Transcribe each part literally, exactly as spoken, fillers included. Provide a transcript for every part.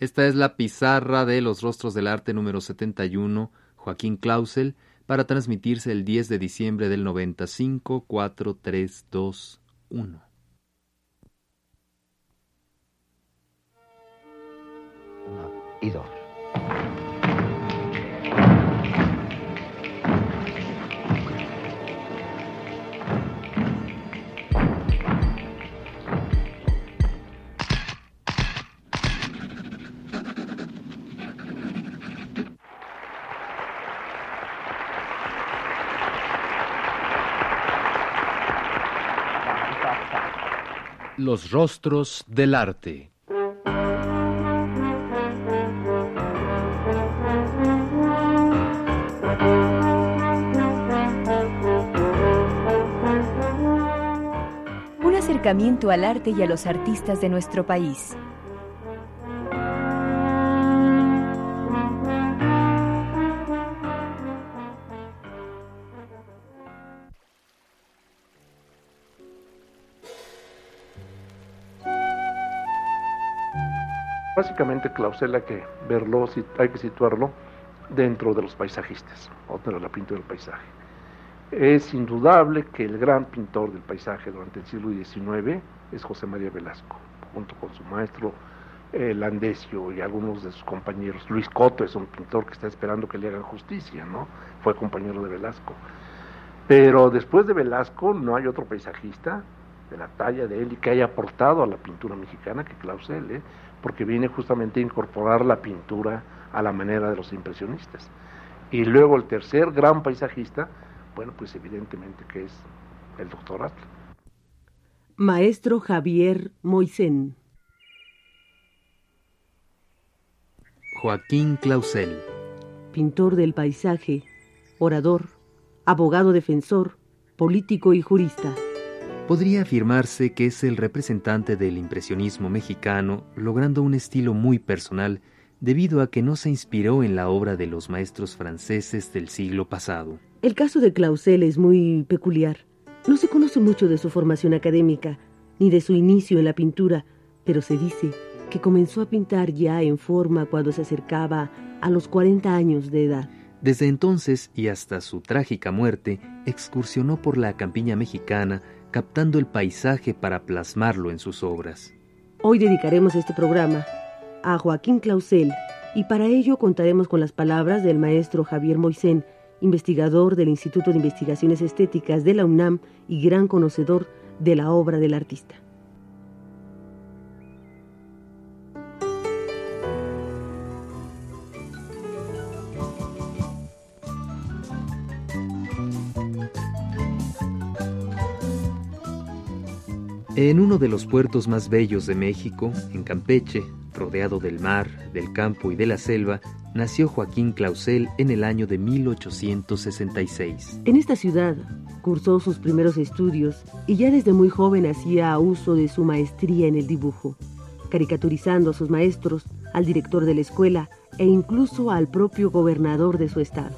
Esta es la pizarra de Los Rostros del Arte número setenta y uno, Joaquín Clausel, para transmitirse el diez de diciembre del noventa y cinco, cuatro, tres, dos, uno. Uno y dos. Los Rostros del Arte. Un acercamiento al arte y a los artistas de nuestro país. Básicamente Clausel hay que verlo, hay que situarlo dentro de los paisajistas, o de la pintura del paisaje. Es indudable que el gran pintor del paisaje durante el siglo diecinueve es José María Velasco, junto con su maestro eh, Landesio y algunos de sus compañeros. Luis Coto es un pintor que está esperando que le hagan justicia, ¿no? Fue compañero de Velasco. Pero después de Velasco no hay otro paisajista de la talla de él y que haya aportado a la pintura mexicana que Clausel, ¿eh? Porque viene justamente a incorporar la pintura a la manera de los impresionistas. Y luego el tercer gran paisajista, bueno, pues evidentemente que es el doctor Atl. Maestro Javier Moisén. Joaquín Clausel. Pintor del paisaje, orador, abogado defensor, político y jurista. Podría afirmarse que es el representante del impresionismo mexicano, logrando un estilo muy personal, debido a que no se inspiró en la obra de los maestros franceses del siglo pasado. El caso de Clausel es muy peculiar. No se conoce mucho de su formación académica, ni de su inicio en la pintura, pero se dice que comenzó a pintar ya en forma cuando se acercaba a los cuarenta años de edad. Desde entonces y hasta su trágica muerte, excursionó por la campiña mexicana, captando el paisaje para plasmarlo en sus obras. Hoy dedicaremos este programa a Joaquín Clausel y para ello contaremos con las palabras del maestro Javier Moisén, investigador del Instituto de Investigaciones Estéticas de la UNAM y gran conocedor de la obra del artista. En uno de los puertos más bellos de México, en Campeche, rodeado del mar, del campo y de la selva, nació Joaquín Clausel en el año de mil ochocientos sesenta y seis. En esta ciudad cursó sus primeros estudios y ya desde muy joven hacía uso de su maestría en el dibujo, caricaturizando a sus maestros, al director de la escuela e incluso al propio gobernador de su estado.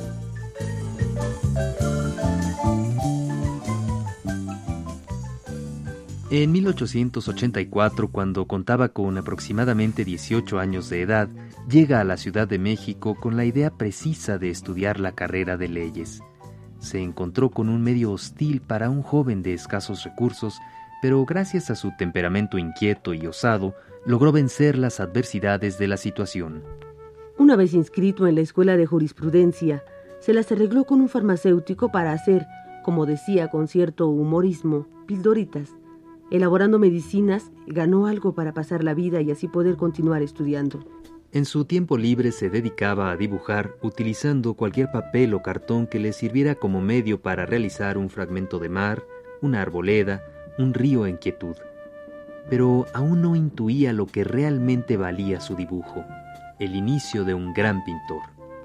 En mil ochocientos ochenta y cuatro, cuando contaba con aproximadamente dieciocho años de edad, llega a la Ciudad de México con la idea precisa de estudiar la carrera de leyes. Se encontró con un medio hostil para un joven de escasos recursos, pero gracias a su temperamento inquieto y osado, logró vencer las adversidades de la situación. Una vez inscrito en la Escuela de Jurisprudencia, se las arregló con un farmacéutico para hacer, como decía con cierto humorismo, pildoritas. Elaborando medicinas, ganó algo para pasar la vida y así poder continuar estudiando. En su tiempo libre se dedicaba a dibujar utilizando cualquier papel o cartón que le sirviera como medio para realizar un fragmento de mar, una arboleda, un río en quietud. Pero aún no intuía lo que realmente valía su dibujo, el inicio de un gran pintor.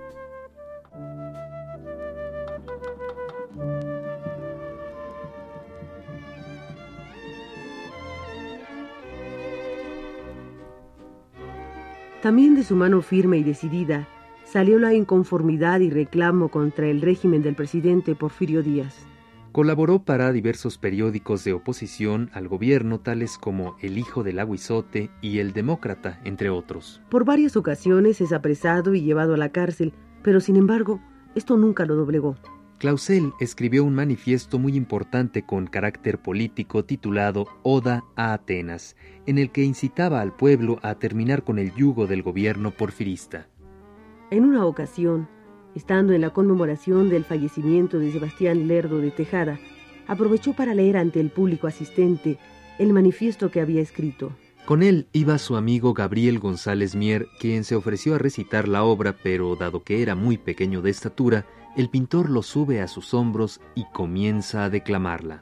También de su mano firme y decidida salió la inconformidad y reclamo contra el régimen del presidente Porfirio Díaz. Colaboró para diversos periódicos de oposición al gobierno, tales como El Hijo del Aguizote y El Demócrata, entre otros. Por varias ocasiones es apresado y llevado a la cárcel, pero sin embargo, esto nunca lo doblegó. Clausel escribió un manifiesto muy importante con carácter político titulado Oda a Atenas, en el que incitaba al pueblo a terminar con el yugo del gobierno porfirista. En una ocasión, estando en la conmemoración del fallecimiento de Sebastián Lerdo de Tejada, aprovechó para leer ante el público asistente el manifiesto que había escrito. Con él iba su amigo Gabriel González Mier, quien se ofreció a recitar la obra, pero dado que era muy pequeño de estatura, el pintor lo sube a sus hombros y comienza a declamarla.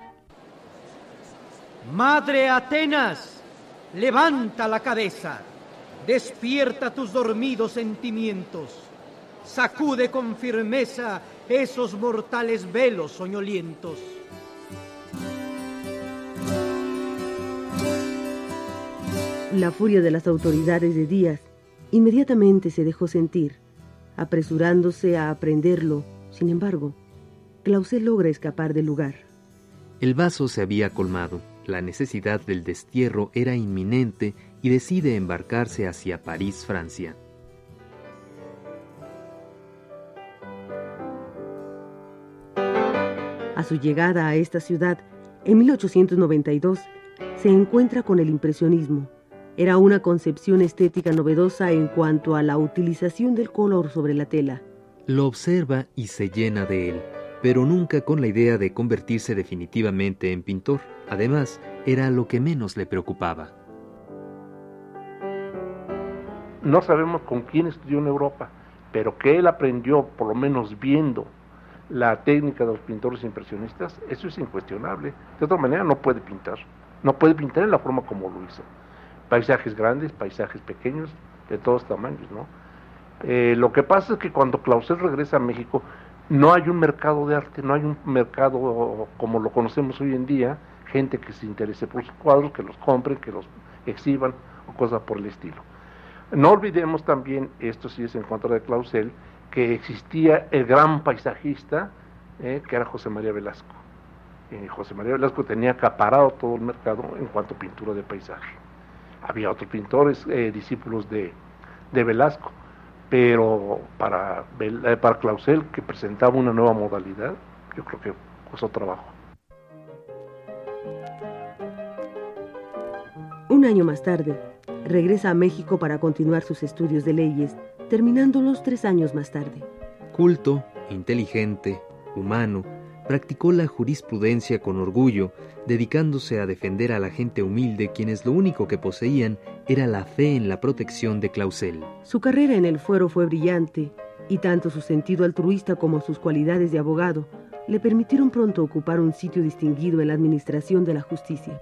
Madre Atenas, levanta la cabeza, despierta tus dormidos sentimientos, sacude con firmeza esos mortales velos soñolientos. La furia de las autoridades de Díaz inmediatamente se dejó sentir, apresurándose a aprenderlo. Sin embargo, Clausel logra escapar del lugar. El vaso se había colmado, la necesidad del destierro era inminente y decide embarcarse hacia París, Francia. A su llegada a esta ciudad, en mil ochocientos noventa y dos, se encuentra con el impresionismo. Era una concepción estética novedosa en cuanto a la utilización del color sobre la tela. Lo observa y se llena de él, pero nunca con la idea de convertirse definitivamente en pintor. Además, era lo que menos le preocupaba. No sabemos con quién estudió en Europa, pero que él aprendió, por lo menos viendo la técnica de los pintores impresionistas, eso es incuestionable. De otra manera no puede pintar, no puede pintar en la forma como lo hizo. Paisajes grandes, paisajes pequeños, de todos tamaños, ¿no? Eh, lo que pasa es que cuando Clausel regresa a México, no hay un mercado de arte, no hay un mercado como lo conocemos hoy en día, gente que se interese por sus cuadros, que los compren, que los exhiban, o cosas por el estilo. No olvidemos también, esto sí es en contra de Clausel, que existía el gran paisajista, eh, que era José María Velasco. Eh, José María Velasco tenía acaparado todo el mercado en cuanto a pintura de paisaje. Había otros pintores, eh, discípulos de, de Velasco, pero para, para Clausel, que presentaba una nueva modalidad, yo creo que costó trabajo. Un año más tarde, regresa a México para continuar sus estudios de leyes, terminándolos tres años más tarde. Culto, inteligente, humano, practicó la jurisprudencia con orgullo, dedicándose a defender a la gente humilde, quienes lo único que poseían era la fe en la protección de Clausel. Su carrera en el fuero fue brillante, y tanto su sentido altruista como sus cualidades de abogado le permitieron pronto ocupar un sitio distinguido en la administración de la justicia.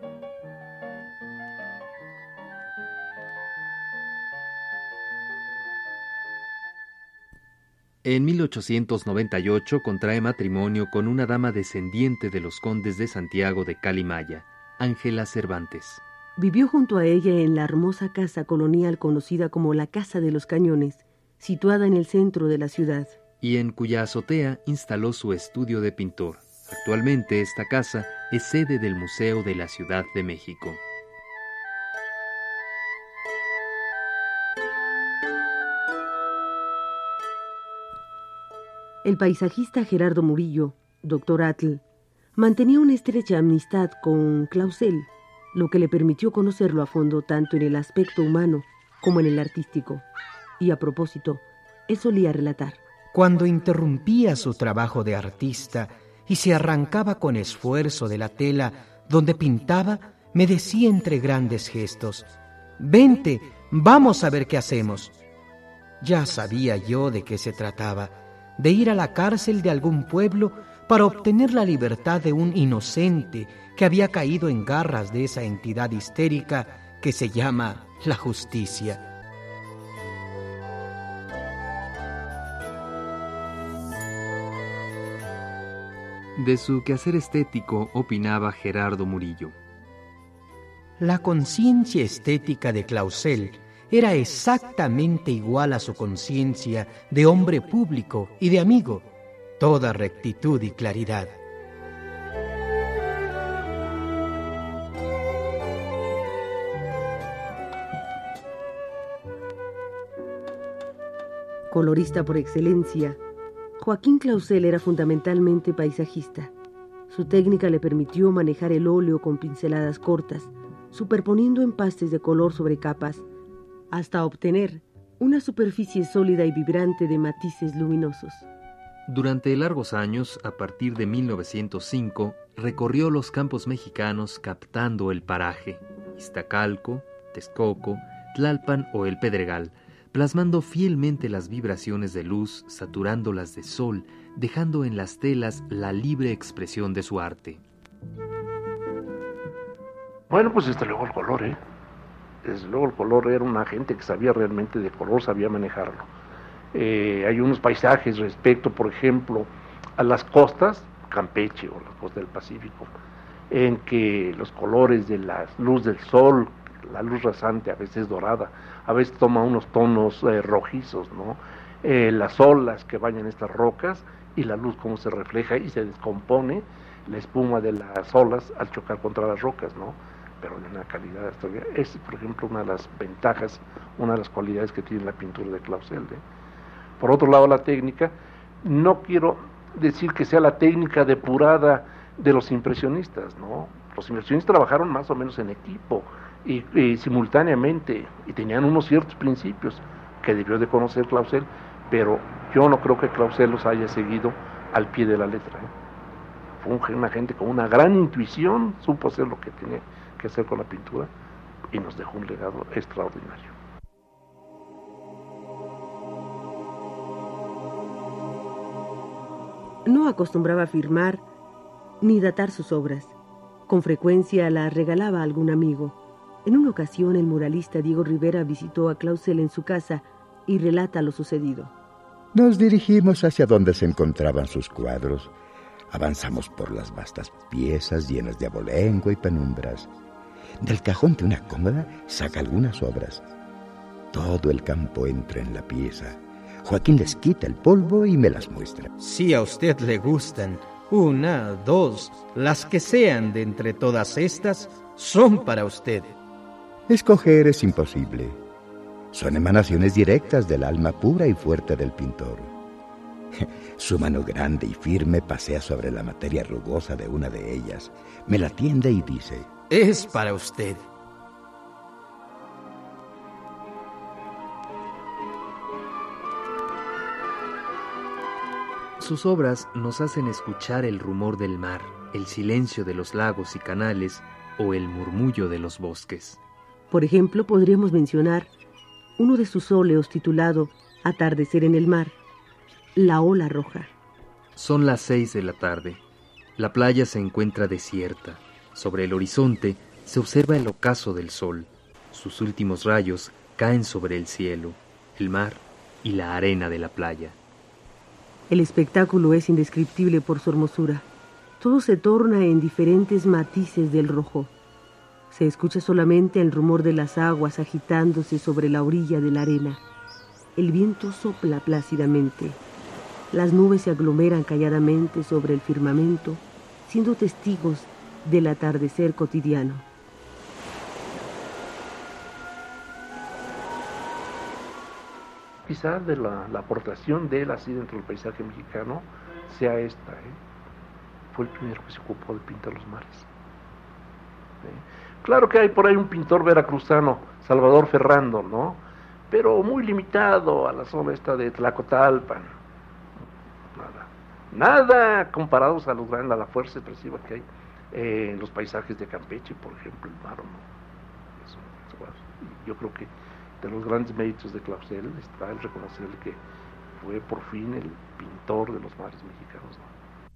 En mil ochocientos noventa y ocho contrae matrimonio con una dama descendiente de los condes de Santiago de Calimaya, Ángela Cervantes. Vivió junto a ella en la hermosa casa colonial conocida como la Casa de los Cañones, situada en el centro de la ciudad. Y en cuya azotea instaló su estudio de pintor. Actualmente esta casa es sede del Museo de la Ciudad de México. El paisajista Gerardo Murillo, doctor Atl, mantenía una estrecha amistad con Clausel, lo que le permitió conocerlo a fondo tanto en el aspecto humano como en el artístico. Y a propósito, él solía relatar: cuando interrumpía su trabajo de artista y se arrancaba con esfuerzo de la tela donde pintaba, me decía entre grandes gestos: «Vente, vamos a ver qué hacemos». Ya sabía yo de qué se trataba, de ir a la cárcel de algún pueblo para obtener la libertad de un inocente que había caído en garras de esa entidad histérica que se llama la justicia. De su quehacer estético opinaba Gerardo Murillo: la conciencia estética de Clausel era exactamente igual a su conciencia de hombre público y de amigo, toda rectitud y claridad. Colorista por excelencia, Joaquín Clausel era fundamentalmente paisajista. Su técnica le permitió manejar el óleo con pinceladas cortas, superponiendo empastes de color sobre capas, hasta obtener una superficie sólida y vibrante de matices luminosos. Durante largos años, a partir de mil novecientos cinco, recorrió los campos mexicanos captando el paraje, Iztacalco, Texcoco, Tlalpan o el Pedregal, plasmando fielmente las vibraciones de luz, saturándolas de sol, dejando en las telas la libre expresión de su arte. Bueno, pues desde luego el color, ¿eh? Desde luego el color, era una gente que sabía realmente de color, sabía manejarlo. Eh, hay unos paisajes respecto, por ejemplo, a las costas, Campeche o la costa del Pacífico, en que los colores de la luz del sol, la luz rasante, a veces dorada, a veces toma unos tonos eh, rojizos, ¿no? Eh, las olas que bañan estas rocas y la luz cómo se refleja y se descompone la espuma de las olas al chocar contra las rocas, ¿no? Pero de una calidad extraordinaria. Es, por ejemplo, una de las ventajas, una de las cualidades que tiene la pintura de Clausel, ¿eh? Por otro lado, la técnica, no quiero decir que sea la técnica depurada de los impresionistas, ¿no? Los impresionistas trabajaron más o menos en equipo y, y simultáneamente, y tenían unos ciertos principios que debió de conocer Clausel, pero yo no creo que Clausel los haya seguido al pie de la letra, ¿eh? Fue una gente con una gran intuición, supo hacer lo que tenía que hacer con la pintura y nos dejó un legado extraordinario. No acostumbraba a firmar ni datar sus obras. Con frecuencia las regalaba a algún amigo. En una ocasión el muralista Diego Rivera visitó a Clausel en su casa y relata lo sucedido. Nos dirigimos hacia donde se encontraban sus cuadros. Avanzamos por las vastas piezas llenas de abolengo y penumbras. Del cajón de una cómoda saca algunas obras. Todo el campo entra en la pieza. Joaquín les quita el polvo y me las muestra. Si a usted le gustan, una, dos, las que sean de entre todas estas, son para usted. Escoger es imposible. Son emanaciones directas del alma pura y fuerte del pintor. Su mano grande y firme pasea sobre la materia rugosa de una de ellas, me la tiende y dice: es para usted. Sus obras nos hacen escuchar el rumor del mar, el silencio de los lagos y canales o el murmullo de los bosques. Por ejemplo, podríamos mencionar uno de sus óleos titulado Atardecer en el mar, La ola roja. Son las seis de la tarde. La playa se encuentra desierta. Sobre el horizonte se observa el ocaso del sol. Sus últimos rayos caen sobre el cielo, el mar y la arena de la playa. El espectáculo es indescriptible por su hermosura. Todo se torna en diferentes matices del rojo. Se escucha solamente el rumor de las aguas agitándose sobre la orilla de la arena. El viento sopla plácidamente. Las nubes se aglomeran calladamente sobre el firmamento, siendo testigos del atardecer cotidiano. Quizás de la, la aportación de él así dentro del paisaje mexicano sea esta, ¿eh? Fue el primero que se ocupó de pintar los mares. ¿Eh? Claro que hay por ahí un pintor veracruzano, Salvador Ferrando, ¿no? Pero muy limitado a la zona esta de Tlacotalpan. Nada, nada comparados a, los, a la fuerza expresiva que hay eh, en los paisajes de Campeche, por ejemplo, el mar, ¿no? Eso, eso, yo creo que de los grandes méritos de Clausel está el reconocerle que fue por fin el pintor de los mares mexicanos, ¿no?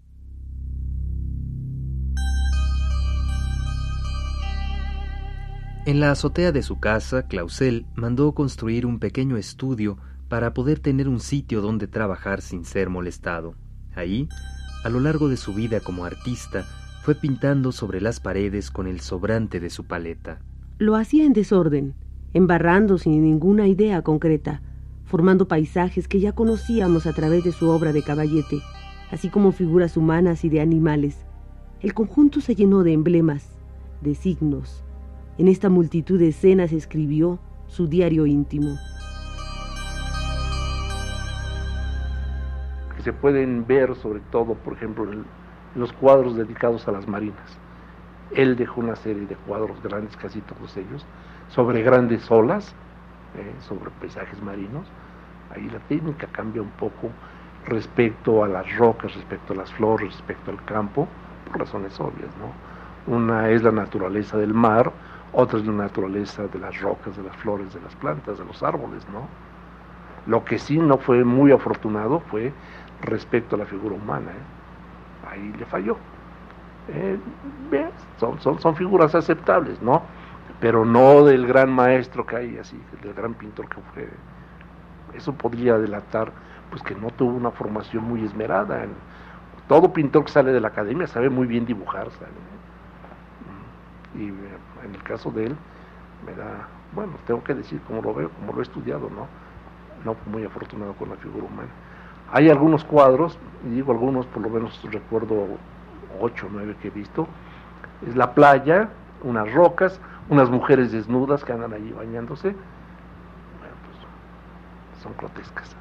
En la azotea de su casa, Clausel mandó construir un pequeño estudio para poder tener un sitio donde trabajar sin ser molestado. Ahí, a lo largo de su vida como artista, fue pintando sobre las paredes con el sobrante de su paleta. Lo hacía en desorden, embarrando sin ninguna idea concreta, formando paisajes que ya conocíamos a través de su obra de Caballete, así como figuras humanas y de animales. El conjunto se llenó de emblemas, de signos. En esta multitud de escenas escribió su diario íntimo. que se pueden ver sobre todo, por ejemplo, en, el, en los cuadros dedicados a las marinas. Él dejó una serie de cuadros grandes, casi todos ellos, sobre grandes olas, eh, sobre paisajes marinos. Ahí la técnica cambia un poco respecto a las rocas, respecto a las flores, respecto al campo, por razones obvias, ¿no? Una es la naturaleza del mar, otra es la naturaleza de las rocas, de las flores, de las plantas, de los árboles, ¿no? Lo que sí no fue muy afortunado fue respecto a la figura humana, ¿eh? Ahí le falló. Eh, son, son, son figuras aceptables, ¿no? Pero no del gran maestro que hay, así, del gran pintor que fue. Eso podría delatar pues que no tuvo una formación muy esmerada. Todo pintor que sale de la academia sabe muy bien dibujar, ¿sabe? Y en el caso de él me da, bueno, tengo que decir como lo veo, como lo he estudiado, ¿no? No fue muy afortunado con la figura humana. Hay algunos cuadros, y digo algunos, por lo menos recuerdo ocho o nueve que he visto, es la playa, unas rocas, unas mujeres desnudas que andan allí bañándose. Bueno, pues son grotescas.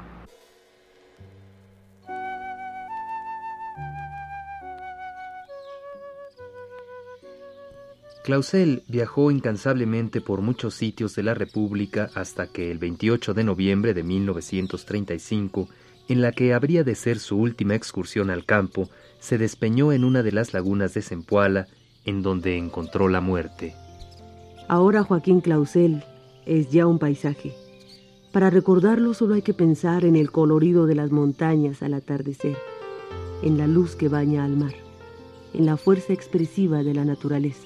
Clausel viajó incansablemente por muchos sitios de la República hasta que el veintiocho de noviembre de mil novecientos treinta y cinco, en la que habría de ser su última excursión al campo, se despeñó en una de las lagunas de Zempoala, en donde encontró la muerte. Ahora Joaquín Clausel es ya un paisaje. Para recordarlo solo hay que pensar en el colorido de las montañas al atardecer, en la luz que baña al mar, en la fuerza expresiva de la naturaleza.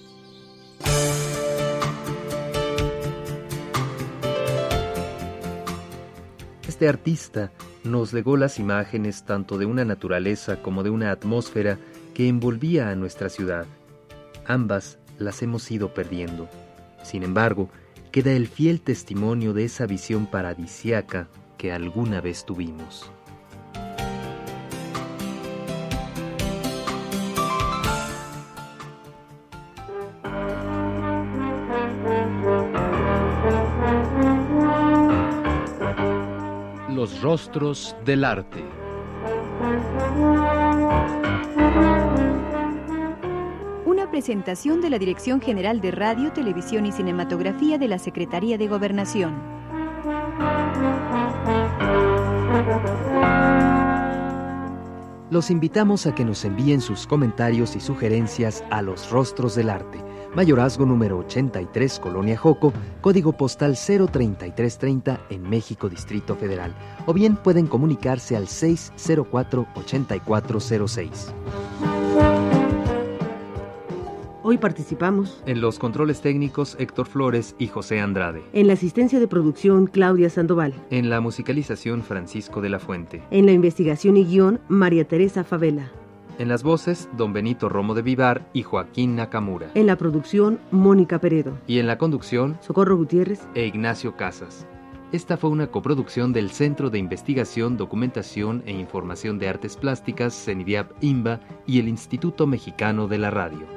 Este artista nos legó las imágenes tanto de una naturaleza como de una atmósfera que envolvía a nuestra ciudad. Ambas las hemos ido perdiendo. Sin embargo, queda el fiel testimonio de esa visión paradisíaca que alguna vez tuvimos. Los rostros del arte. Una presentación de la Dirección General de Radio, Televisión y Cinematografía de la Secretaría de Gobernación. Los invitamos a que nos envíen sus comentarios y sugerencias a Los Rostros del Arte, Mayorazgo número ochenta y tres, Colonia Joco, código postal cero treinta y tres treinta en México, Distrito Federal. O bien pueden comunicarse al seis cero cuatro, ochenta y cuatro cero seis. Hoy participamos En los controles técnicos, Héctor Flores y José Andrade. en la asistencia de producción Claudia Sandoval, En la musicalización, Francisco de la Fuente. en la investigación y guión María Teresa Favela, En las voces, Don Benito Romo de Vivar y Joaquín Nakamura. en la producción Mónica Peredo, Y en la conducción, Socorro Gutiérrez. e Ignacio Casas. Esta fue una coproducción del Centro de Investigación, Documentación e Información de Artes Plásticas, CENIDIAP-INBA y el Instituto Mexicano de la Radio.